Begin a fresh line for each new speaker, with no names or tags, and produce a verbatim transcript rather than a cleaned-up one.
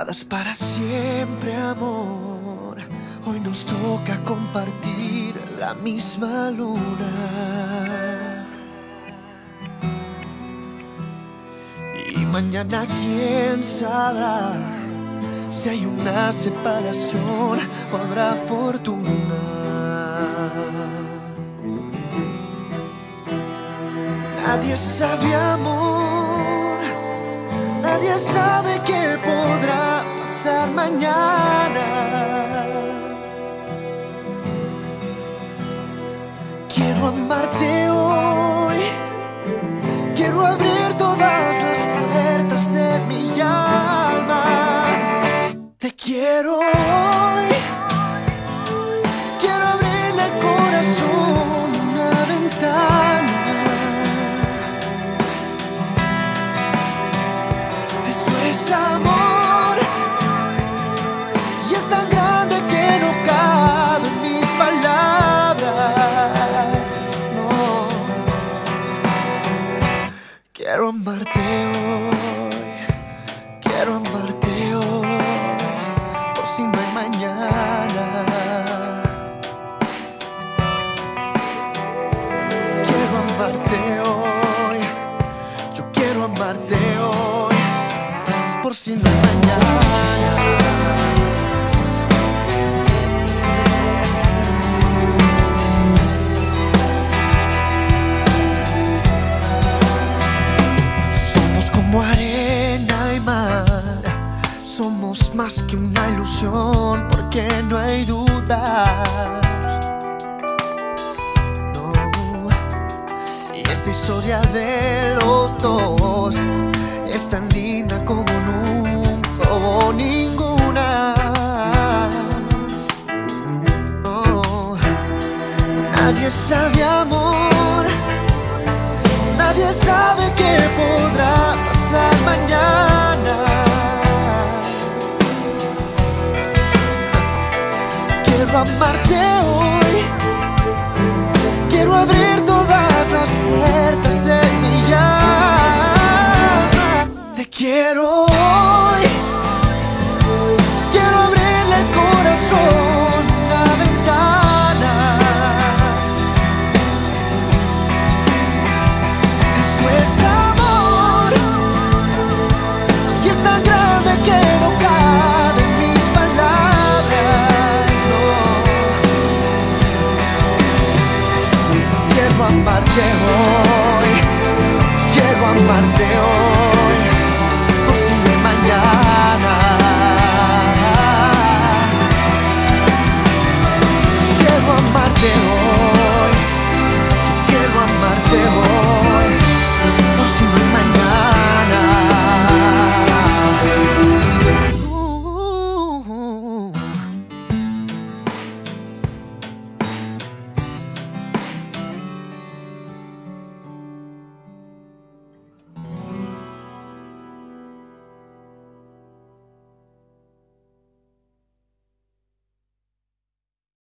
dadas para siempre, amor. Hoy nos toca compartir la misma luna. Y mañana quién sabrá si hay una separación o habrá fortuna. Nadie sabe, amor, nadie sabe qué podrá pasar mañana. Quiero amarte hoy, quiero abrir todas las puertas de mi alma. Te quiero hoy, quiero abrirle al corazón una ventana. Esto es amor y es tan grande que no caben mis palabras. No, quiero amarte hoy, quiero amarte hoy, por si no hay mañana. Quiero amarte hoy, yo quiero amarte hoy, por si no hay mañana. Somos como arena y mar, somos más que una ilusión, porque no hay duda. No, y esta historia de los dos es tan linda como nunca hubo ninguna. Oh, nadie sabe, amor, nadie sabe qué podrá pasar mañana. Quiero amarte hoy, quiero abrir todas las puertas de mi alma. Te quiero hoy, quiero abrirle el corazón una ventana. Esto es amor y es tan grande que no cabe en mis palabras. No, quiero amarte hoy, quiero amarte hoy, por si no hay mañana. Quiero amarte hoy.